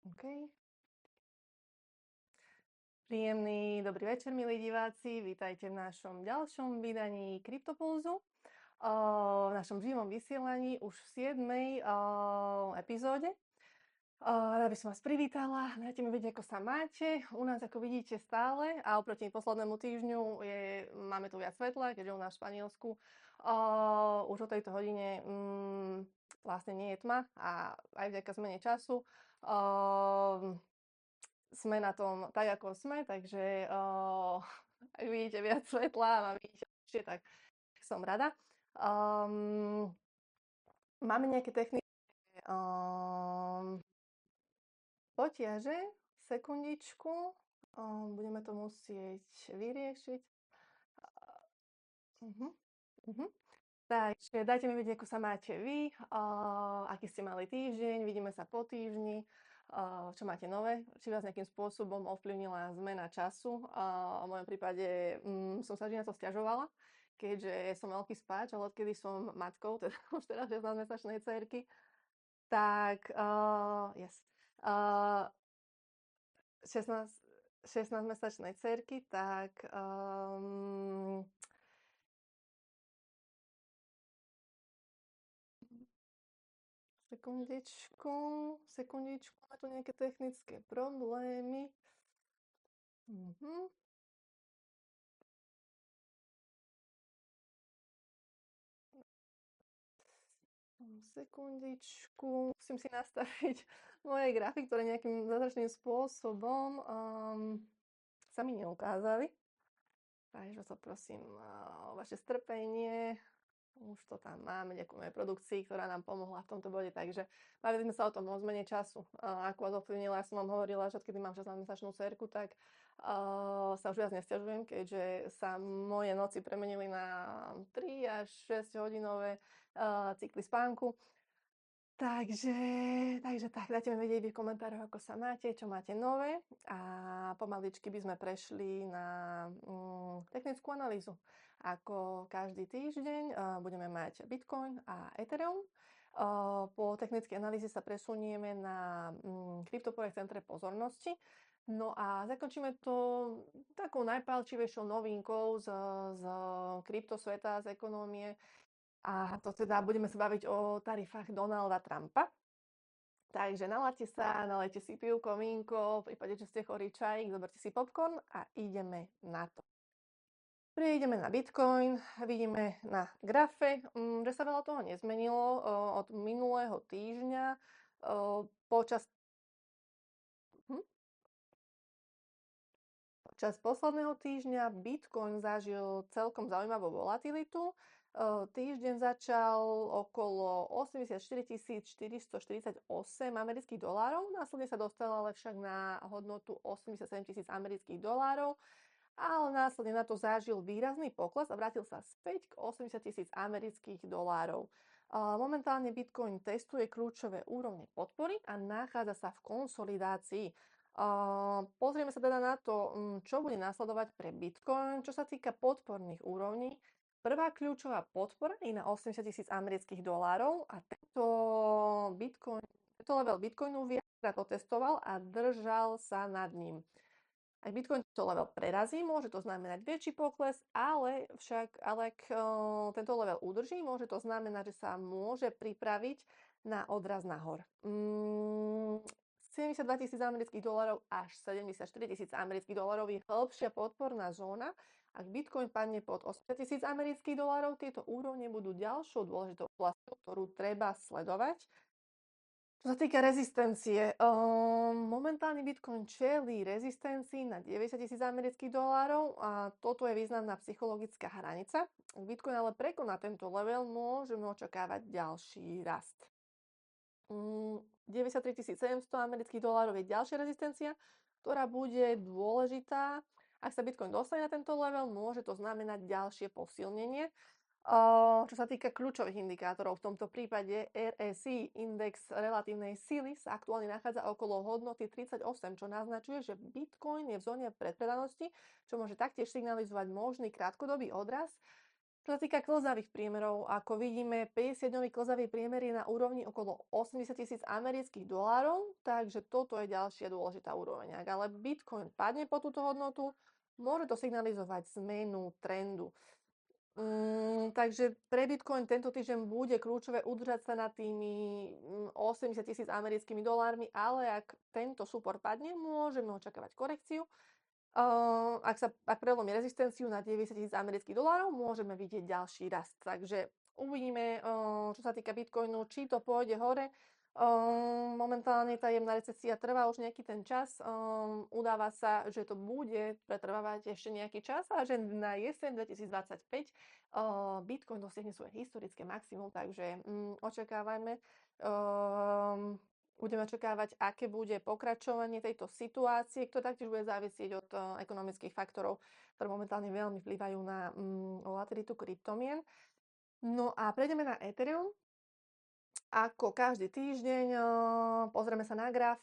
OK. Príjemný dobrý večer, milí diváci. Vítajte v našom ďalšom vydaní Kryptopulzu. V našom živom vysielaní už v 7. epizóde. Rada by som vás privítala. Dajte mi vedieť, ako sa máte. U nás, ako vidíte, stále a oproti poslednému týždňu máme tu viac svetla, keďže u nás v Španielsku už o tejto hodine vlastne nie je tma a aj vďaka zmene času sme na tom tak, ako sme, takže ak vidíte viac svetla a ma vidíte lepšie, tak som rada. Máme nejaké technické potiaže, sekundičku, budeme to musieť vyriešiť. Uh-huh. Uh-huh. Takže dajte mi vedieť, ako sa máte vy, aký ste mali týždeň, vidíme sa po týždni, čo máte nové, či vás nejakým spôsobom ovplyvnila zmena času. V mojom prípade som sa vždy na to sťažovala, keďže som veľký spáč, ale odkedy som matkou, teda už teraz 16-mesačnej dcerky, tak 16-mesačnej dcerky, tak sekundičku, máme tu nejaké technické problémy. Sekundičku, musím si nastaviť moje grafy, ktoré nejakým zázračným spôsobom sa mi neukázali. Takže to prosím o vaše strpenie. Už to tam máme, ďakujeme produkcii, ktorá nám pomohla v tomto bode. Takže bavili sme sa o tom, o zmene času. Ako vás ovplyvnila, ja som vám hovorila, že odkedy mám 16-mesačnú dcerku, tak sa už viac nesťažujem, keďže sa moje noci premenili na 3 až 6 hodinové cykly spánku. Takže tak, dajte mi vedieť v komentároch, ako sa máte, čo máte nové a pomaličky by sme prešli na technickú analýzu. Ako každý týždeň budeme mať Bitcoin a Ethereum. Po technickej analýze sa presunieme na kryptoprojekt centre pozornosti. No a zakončíme to takou najpálčivejšou novinkou z kryptosveta, z ekonómie. A to teda budeme sa baviť o tarifách Donalda Trumpa. Takže naladte sa, nalejte si pivko, vínko, v prípade, že ste chorí čajík, zoberte si popcorn a ideme na to. Prejdeme na Bitcoin, vidíme na grafe, že sa veľa toho nezmenilo od minulého týždňa. Počas posledného týždňa Bitcoin zažil celkom zaujímavú volatilitu. Týždeň začal okolo 84 448 amerických dolárov, následne sa dostal ale však na hodnotu 87 000 amerických dolárov, ale následne na to zažil výrazný pokles a vrátil sa späť k 80 000 amerických dolárov. Momentálne Bitcoin testuje kľúčové úrovne podpory a nachádza sa v konsolidácii. Pozrieme sa teda na to, čo bude nasledovať pre Bitcoin, čo sa týka podporných úrovní. Prvá kľúčová podpora je na 80 000 amerických dolárov a tento level Bitcoinu viackrát otestoval a držal sa nad ním. Ak Bitcoin to level prerazí, môže to znamenať väčší pokles, ale ak tento level udrží, môže to znamenať, že sa môže pripraviť na odraz nahor. 72 000 amerických dolárov až 74 000 amerických dolárov je hĺbšia podporná zóna. Ak Bitcoin padne pod 80 000 amerických dolárov, tieto úrovne budú ďalšou dôležitou oblasťou, ktorú treba sledovať. Čo sa týka rezistencie, momentálne Bitcoin čelí rezistencii na 90 000 amerických dolárov a toto je významná psychologická hranica. Ak Bitcoin ale prekoná tento level, môžeme očakávať ďalší rast. 93 700 amerických dolárov je ďalšia rezistencia, ktorá bude dôležitá. Ak sa Bitcoin dostane na tento level, môže to znamenať ďalšie posilnenie. Čo sa týka kľúčových indikátorov, v tomto prípade RSI, index relatívnej sily, sa aktuálne nachádza okolo hodnoty 38, čo naznačuje, že Bitcoin je v zóne predpredanosti, čo môže taktiež signalizovať možný krátkodobý odraz. Čo sa týka klzavých priemerov, ako vidíme, 50-dňový klzavý priemer je na úrovni okolo 80 000 amerických dolárov, takže toto je ďalšia dôležitá úroveň. Ak ale Bitcoin padne po túto hodnotu, môže to signalizovať zmenu trendu. Takže pre Bitcoin tento týždeň bude kľúčové udržať sa nad tými 80 000 americkými dolármi, ale ak tento súpor padne, môžeme očakávať korekciu. Ak prelomí rezistenciu na 90 000 amerických dolárov, môžeme vidieť ďalší rast. Takže uvidíme, čo sa týka Bitcoinu, či to pôjde hore. Momentálne tá jemná recesia trvá už nejaký ten čas. Udáva sa, že to bude pretrvávať ešte nejaký čas a že na jeseň 2025 Bitcoin dosiahne svoje historické maximum, takže očakávajme. Budeme očakávať, aké bude pokračovanie tejto situácie, ktoré taktiež bude závisieť od ekonomických faktorov, ktoré momentálne veľmi vplyvajú na volatilitu kryptomien. No a prejdeme na Ethereum. Ako každý týždeň pozrieme sa na graf,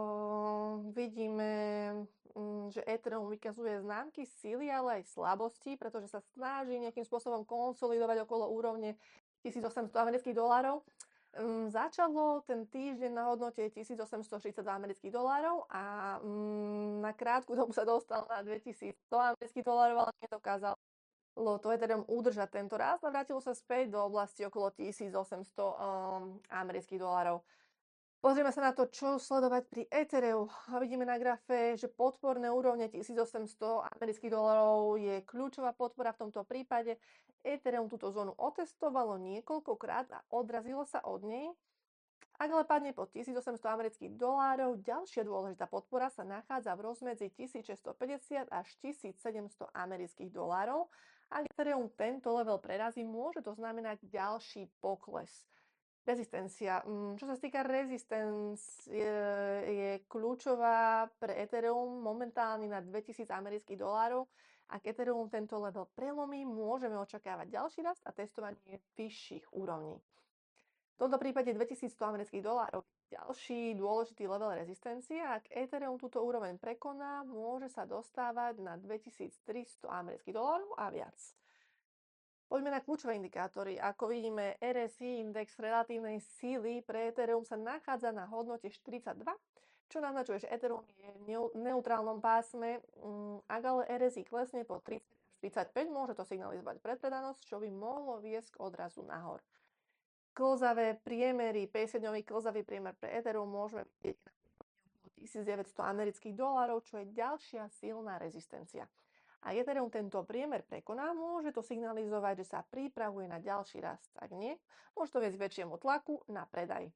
vidíme, že Ethereum vykazuje známky síly, ale aj slabosti, pretože sa snaží nejakým spôsobom konsolidovať okolo úrovne 1800 amerických dolárov. Začalo ten týždeň na hodnote 1842 amerických dolárov a na krátku dobu sa dostal na 2100 amerických dolárov, ale nedokázal to Ethereum udržať tento rast a vrátilo sa späť do oblasti okolo 1800 amerických dolárov. Pozrieme sa na to, čo sledovať pri Ethereum. Vidíme na grafe, že podporné úrovne 1800 amerických dolárov je kľúčová podpora v tomto prípade. Ethereum túto zónu otestovalo niekoľkokrát a odrazilo sa od nej. Ak ale padne po 1800 amerických dolárov, ďalšia dôležitá podpora sa nachádza v rozmedzi 1650 až 1700 amerických dolárov. Ak Ethereum tento level prerazí, môže to znamenať ďalší pokles. Rezistencia. Čo sa týka rezistencie, je kľúčová pre Ethereum momentálne na 2000 amerických dolárov. Ak Ethereum tento level prelomí, môžeme očakávať ďalší rast a testovanie vyšších úrovní. V tomto prípade 2100 amerických dolárov. Ďalší dôležitý level rezistencie. Ak Ethereum túto úroveň prekoná, môže sa dostávať na 2300 amerických dolárov a viac. Poďme na kľúčové indikátory. Ako vidíme, RSI, index relatívnej síly pre Ethereum sa nachádza na hodnote 42, čo naznačuje, že Ethereum je v neutrálnom pásme. Ak ale RSI klesne po 30 až 35, môže to signalizovať predpredanosť, čo by mohlo viesť k odrazu nahor. Klzavé priemery, 50-dňový klzavý priemer pre Ethereum môžeme vidieť na 1900 amerických dolárov, čo je ďalšia silná rezistencia. A Ethereum tento priemer prekoná, môže to signalizovať, že sa pripravuje na ďalší rast. Ak nie, môže to viesť väčšiemu tlaku na predaj.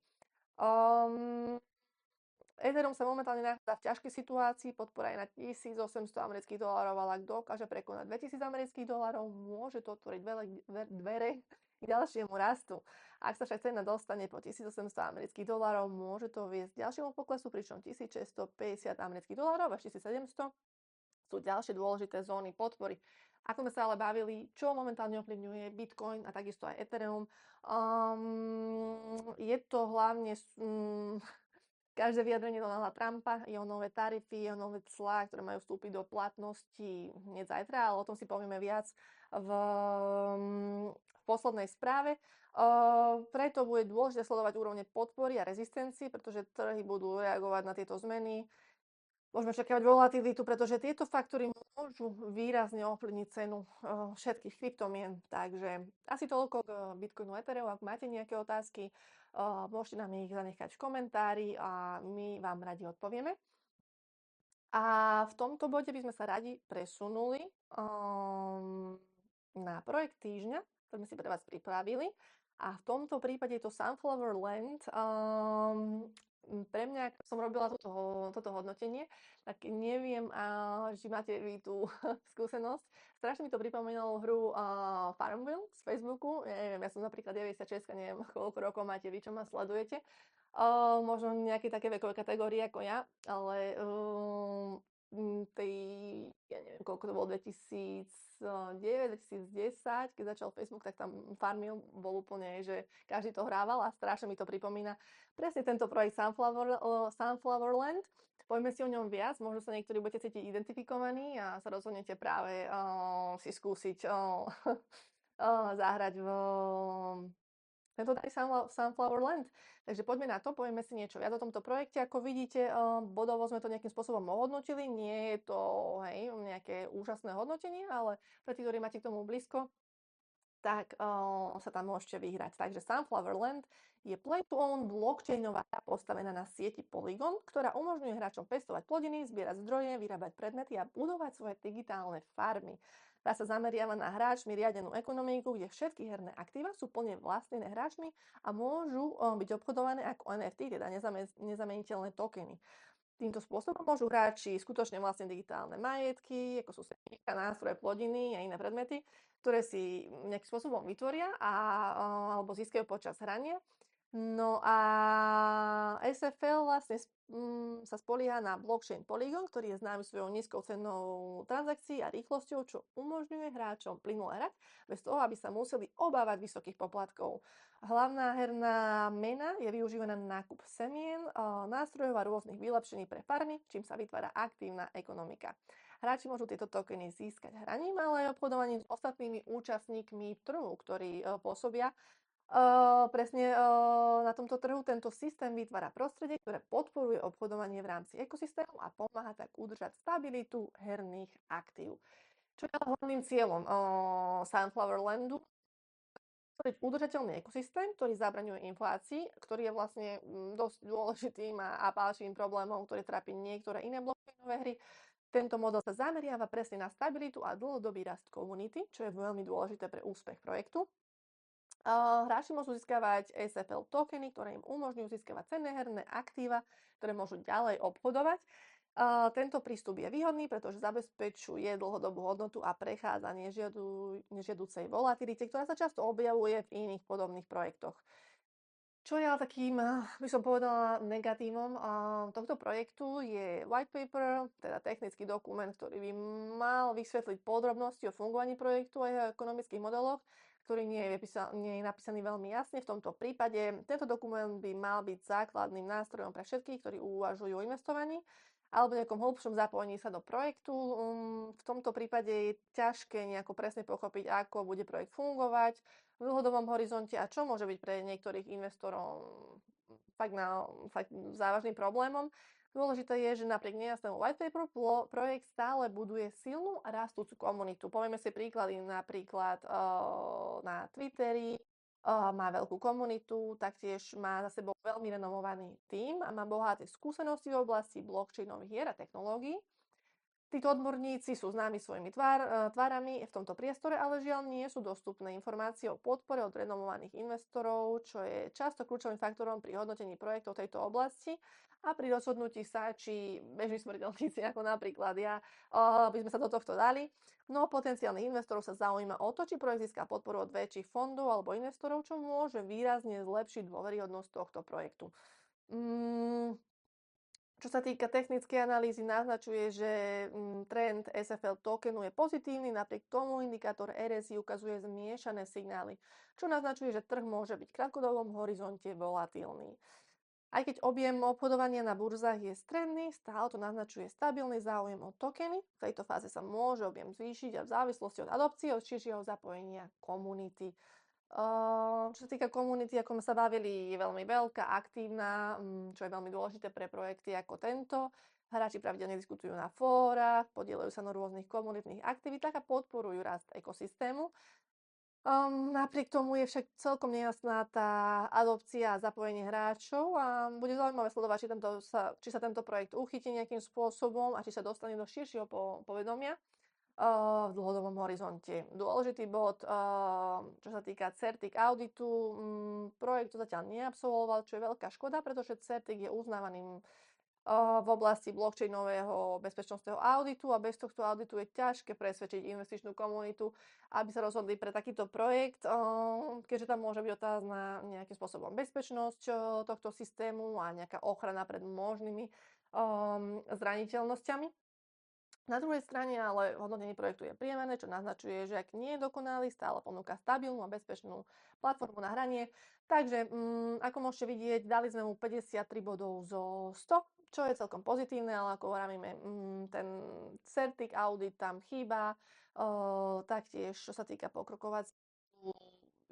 Ethereum sa momentálne nachádza v ťažkej situácii, podpora je na 1800 amerických dolárov, ale ak dokáže prekonať 2000 amerických dolárov, môže to otvoriť dvere k ďalšiemu rastu. Ak sa však cena dostane po 1800 amerických dolárov, môže to viesť k ďalšiemu poklesu, pričom 1650 amerických dolárov až 1700 sú ďalšie dôležité zóny podpory. Ako sme sa ale bavili, čo momentálne ovplyvňuje Bitcoin a takisto aj Ethereum, je to hlavne každé vyjadrenie Donalda Trumpa, jeho nové tarify, jeho nové clá, ktoré majú vstúpiť do platnosti hneď zajtra, ale o tom si povieme viac v poslednej správe. Preto bude dôležité sledovať úrovne podpory a rezistencii, pretože trhy budú reagovať na tieto zmeny. Môžeme očakávať volatilitu, pretože tieto faktory môžu výrazne ovplyvniť cenu všetkých kryptomien. Takže asi toľko k Bitcoinu a Ethereum. Ak máte nejaké otázky, môžete nám ich zanechať v komentári a my vám radi odpovieme. A v tomto bode by sme sa radi presunuli na projekt týždňa, ktorý sme si pre vás pripravili. A v tomto prípade je to Sunflower Land. Pre mňa, keď som robila toto hodnotenie, tak neviem, či máte vy tú skúsenosť. Strašne mi to pripomínalo hru Farmville z Facebooku. Ja som napríklad 96, neviem, koľko rokov máte vy, čo ma sledujete. Možno nejaké také vekové kategórie ako ja, ale ja neviem, koľko to bolo, 2009, 2010, keď začal Facebook, tak tam Farmville bol úplne, že každý to hrával a strašne mi to pripomína presne tento projekt Sunflower Land. Poďme si o ňom viac, možno sa niektorí budete cítiť identifikovaní a sa rozhodnete práve si skúsiť zahrať v tento tady Sunflower Land. Takže poďme na to, povieme si niečo viac o tomto projekte. Ako vidíte, bodovo sme to nejakým spôsobom ohodnotili. Nie je to nejaké úžasné hodnotenie, ale pre tých, ktorí máte k tomu blízko, tak sa tam môžete vyhrať. Takže Sunflower Land je play-to-own blockchainová hra postavená na sieti Polygon, ktorá umožňuje hráčom pestovať plodiny, zbierať zdroje, vyrábať predmety a budovať svoje digitálne farmy. Hra sa zameriava na hráčmi riadenú ekonomiku, kde všetky herné aktíva sú plne vlastnené hráčmi a môžu byť obchodované ako NFT, teda nezameniteľné tokeny. Týmto spôsobom môžu hráči skutočne vlastniť digitálne majetky, ako sú semíka, nástroje, plodiny a iné predmety, ktoré si nejakým spôsobom vytvoria alebo získajú počas hrania. No a SFL vlastne sa spolieha na blockchain Polygon, ktorý je známy svojou nízkou cenou transakcií a rýchlosťou, čo umožňuje hráčom plynule hrať, bez toho, aby sa museli obávať vysokých poplatkov. Hlavná herná mena je využívaná na nákup semien, nástrojov a rôznych vylepšení pre farmy, čím sa vytvára aktívna ekonomika. Hráči môžu tieto tokeny získať hraním, ale aj obchodovaním s ostatnými účastníkmi trhu, ktorí pôsobia presne na tomto trhu. Tento systém vytvára prostredie, ktoré podporuje obchodovanie v rámci ekosystému a pomáha tak udržať stabilitu herných aktív. Čo je hlavným cieľom Sunflower Landu? Vytvoriť udržateľný ekosystém, ktorý zabraňuje inflácii, ktorý je vlastne dosť dôležitým a pálčivým problémom, ktorý trápi niektoré iné blockchainové hry. Tento model sa zameriava presne na stabilitu a dlhodobý rast komunity, čo je veľmi dôležité pre úspech projektu. Hráči môžu získavať SFL tokeny, ktoré im umožňujú získavať cenné herné aktíva, ktoré môžu ďalej obchodovať. Tento prístup je výhodný, pretože zabezpečuje dlhodobú hodnotu a prechádza nežiaducej volatilite, ktorá sa často objavuje v iných podobných projektoch. Čo je ale takým, by som povedala, negatívom tohto projektu je white paper, teda technický dokument, ktorý by mal vysvetliť podrobnosti o fungovaní projektu a jeho ekonomických modeloch, ktorý nie je napísaný veľmi jasne. V tomto prípade tento dokument by mal byť základným nástrojom pre všetkých, ktorí uvažujú o investovaní alebo nejakom hĺbšom zapojení sa do projektu. V tomto prípade je ťažké nejako presne pochopiť, ako bude projekt fungovať v dlhodobom horizonte a čo môže byť pre niektorých investorov fakt závažným problémom. Dôležité je, že napriek nejasnému white paperu projekt stále buduje silnú a rastúcu komunitu. Povieme si príklady napríklad na Twitteri, má veľkú komunitu, taktiež má za sebou veľmi renomovaný tím a má bohaté skúsenosti v oblasti blockchainových hier a technológií. Títo odborníci sú známi svojimi tvárami v tomto priestore, ale žiaľ nie sú dostupné informácie o podpore od renomovaných investorov, čo je často kľúčovým faktorom pri hodnotení projektov tejto oblasti a pri rozhodnutí sa, či bežní smrteľníci, ako napríklad ja, by sme sa do tohto dali. Mnoho potenciálnych investorov sa zaujíma o to, či projekt získa podporu od väčších fondov alebo investorov, čo môže výrazne zlepšiť dôveryhodnosť tohto projektu. Čo sa týka technickej analýzy, naznačuje, že trend SFL tokenu je pozitívny, napriek tomu indikátor RSI ukazuje zmiešané signály, čo naznačuje, že trh môže byť v krátkodobom horizonte volatilný. Aj keď objem obchodovania na burzách je stredný, stále to naznačuje stabilný záujem o tokeny. V tejto fáze sa môže objem zvýšiť a v závislosti od adopcie, od širšieho zapojenia komunity. Čo sa týka komunity, ako sme sa bavili, je veľmi veľká, aktívna, čo je veľmi dôležité pre projekty ako tento. Hráči pravidelne diskutujú na fórach, podieľajú sa na rôznych komunitných aktivitách a podporujú rast ekosystému. Napriek tomu je však celkom nejasná tá adopcia a zapojenie hráčov a bude zaujímavé sledovať, či sa tento projekt uchytí nejakým spôsobom a či sa dostane do širšieho povedomia v dlhodobom horizonte. Dôležitý bod, čo sa týka Certik auditu, projekt to zatiaľ neabsolvoval, čo je veľká škoda, pretože Certik je uznávaným v oblasti blockchainového bezpečnostného auditu a bez tohto auditu je ťažké presvedčiť investičnú komunitu, aby sa rozhodli pre takýto projekt, keďže tam môže byť otázna nejakým spôsobom bezpečnosť tohto systému a nejaká ochrana pred možnými zraniteľnosťami. Na druhej strane ale hodnotenie projektu je priemerné, čo naznačuje, že ak nie je dokonalý, stále ponúka stabilnú a bezpečnú platformu na hranie. Takže, ako môžete vidieť, dali sme mu 53 bodov zo 100, čo je celkom pozitívne, ale ako hovoríme, ten Certik audit tam chýba, taktiež čo sa týka pokrokovacej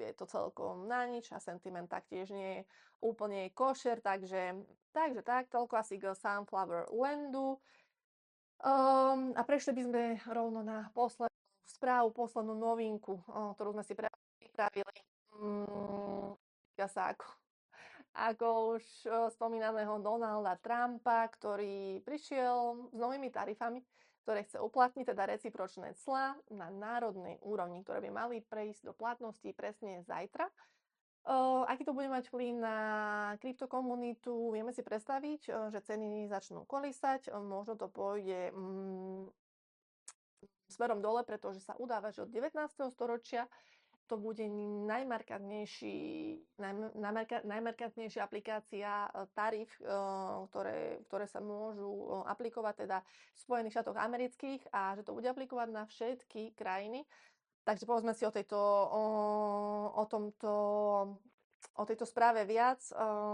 je to celkom na nič a sentiment taktiež nie je úplne košer, takže tak, toľko asi k Sunflower Landu. A prešli by sme rovno na poslednú správu, poslednú novinku, ktorú sme si pripravili. Týka sa ako už spomínaného Donalda Trumpa, ktorý prišiel s novými tarifami, ktoré chce uplatniť, teda recipročné clá na národnej úrovni, ktoré by mali prejsť do platnosti presne zajtra. Aký to bude mať vplyv na kryptokomunitu, vieme si predstaviť, že ceny začnú kolísať, možno to pôjde smerom dole, pretože sa udáva, že od 19. storočia to bude najmarkantnejšia aplikácia tarif, ktoré sa môžu aplikovať teda v Spojených štátoch amerických a že to bude aplikovať na všetky krajiny. Takže povedzme si o tejto správe viac.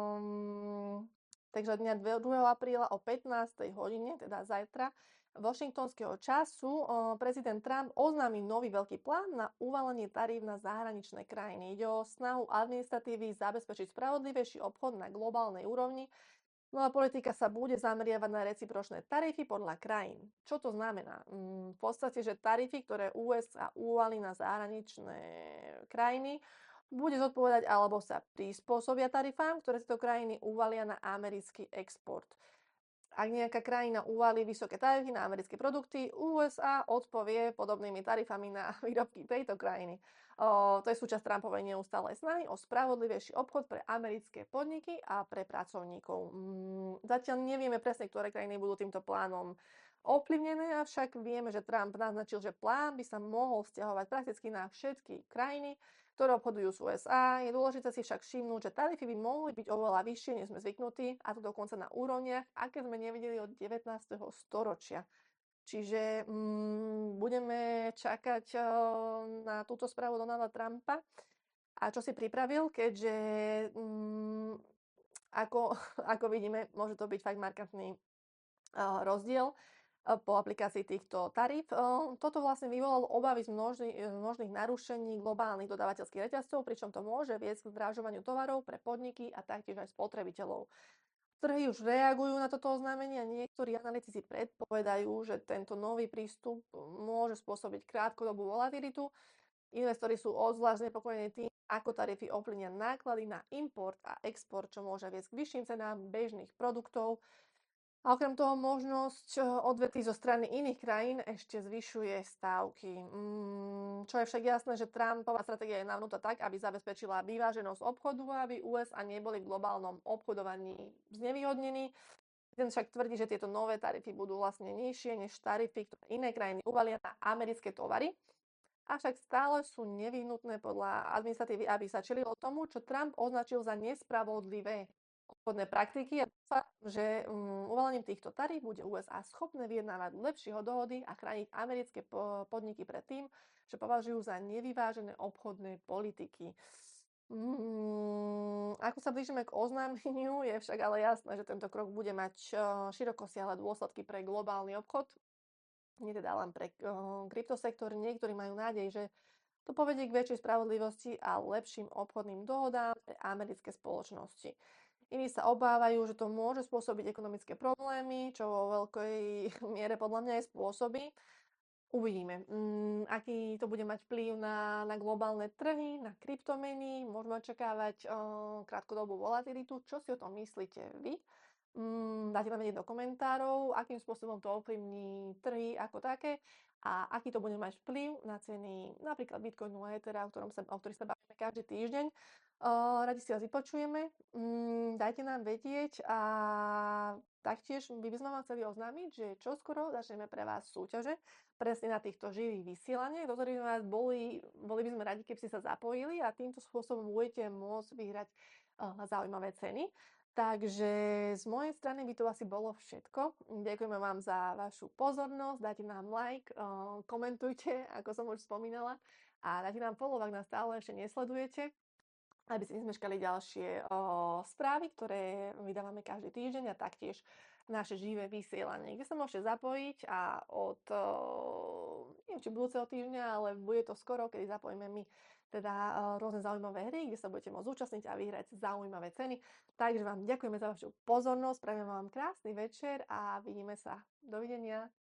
Takže dňa 2. apríla o 15. hodine, teda zajtra, washingtonského času, prezident Trump oznámi nový veľký plán na uvalenie taríf na zahraničné krajiny. Ide o snahu administratívy zabezpečiť spravodlivejší obchod na globálnej úrovni. No a politika sa bude zameriavať na recipročné tarify podľa krajín. Čo to znamená? V podstate, že tarify, ktoré USA uvalí na zahraničné krajiny, bude zodpovedať alebo sa prispôsobia tarifám, ktoré tieto krajiny uvalia na americký export. Ak nejaká krajina uvalí vysoké tarify na americké produkty, USA odpovie podobnými tarifami na výrobky tejto krajiny. To je súčasť Trumpovej neustálej snahy o spravodlivejší obchod pre americké podniky a pre pracovníkov. Zatiaľ nevieme presne, ktoré krajiny budú týmto plánom ovplyvnené, avšak vieme, že Trump naznačil, že plán by sa mohol vzťahovať prakticky na všetky krajiny, ktoré obchodujú s USA. Je dôležité si však všimnúť, že tarify by mohli byť oveľa vyššie, než sme zvyknutí, a to dokonca na úrovniach, aké sme nevideli od 19. storočia. Čiže budeme čakať na túto správu Donalda Trumpa a čo si pripravil, keďže ako vidíme, môže to byť fakt markantný rozdiel po aplikácii týchto taríf. Toto vlastne vyvolalo obavy z možných narušení globálnych dodávateľských reťazcov, pričom to môže viesť k zdražovaniu tovarov pre podniky a taktiež aj spotrebiteľov. Trhy už reagujú na toto oznámenie a niektorí analytici predpovedajú, že tento nový prístup môže spôsobiť krátkodobú volatilitu. Investori sú obzvlášť znepokojení tým, ako tarify ovplyvnia náklady na import a export, čo môže viesť k vyšším cenám bežných produktov. A okrem toho možnosť odvetí zo strany iných krajín ešte zvyšuje stávky. Čo je však jasné, že Trumpová stratégia je navnutá tak, aby zabezpečila vyváženosť obchodu a aby USA neboli v globálnom obchodovaní znevýhodnení. Ten však tvrdí, že tieto nové tarify budú vlastne nižšie než tarify, ktoré iné krajiny uvalia na americké tovary. Avšak stále sú nevyhnutné podľa administratívy, aby sa čelilo tomu, čo Trump označil za nespravodlivé obchodné praktiky a dúfa, že uvalením týchto taríf bude USA schopné vyjednávať lepšie dohody a chrániť americké podniky pred tým, že považujú za nevyvážené obchodné politiky. Ako sa blížime k oznámeniu, je však ale jasné, že tento krok bude mať širokosiahle dôsledky pre globálny obchod, nie teda len pre kryptosektor. Niektorí majú nádej, že to povedie k väčšej spravodlivosti a lepším obchodným dohodám pre americké spoločnosti. Iní sa obávajú, že to môže spôsobiť ekonomické problémy, čo vo veľkej miere podľa mňa aj spôsobí. Uvidíme, aký to bude mať vplyv na globálne trhy, na kryptomeny. Môžeme očakávať krátkodobú volatilitu. Čo si o tom myslíte vy? Dáte nám vedieť do komentárov, akým spôsobom to ovplyvní trhy ako také a aký to bude mať vplyv na ceny napríklad Bitcoinu a Ethera, o ktorých sa bavíme každý týždeň. Radi si vás vypočujeme, dajte nám vedieť a taktiež by sme vám chceli oznámiť, že čoskoro začneme pre vás súťaže presne na týchto živých vysielaniach, do ktorých vás boli by sme radi, keby ste sa zapojili a týmto spôsobom budete môcť vyhrať zaujímavé ceny. Takže z mojej strany by to asi bolo všetko. Ďakujeme vám za vašu pozornosť, dajte nám like, komentujte, ako som už spomínala, a dajte nám follow, ak nás stále ešte nesledujete, aby ste nezmeškali ďalšie správy, ktoré vydávame každý týždeň, a taktiež naše živé vysielanie, kde sa môžete zapojiť a od, neviem či budúceho týždňa, ale bude to skoro, kedy zapojíme my teda rôzne zaujímavé hry, kde sa budete môcť zúčastniť a vyhrať zaujímavé ceny. Takže vám ďakujeme za vašu pozornosť, prajeme vám krásny večer a vidíme sa. Dovidenia.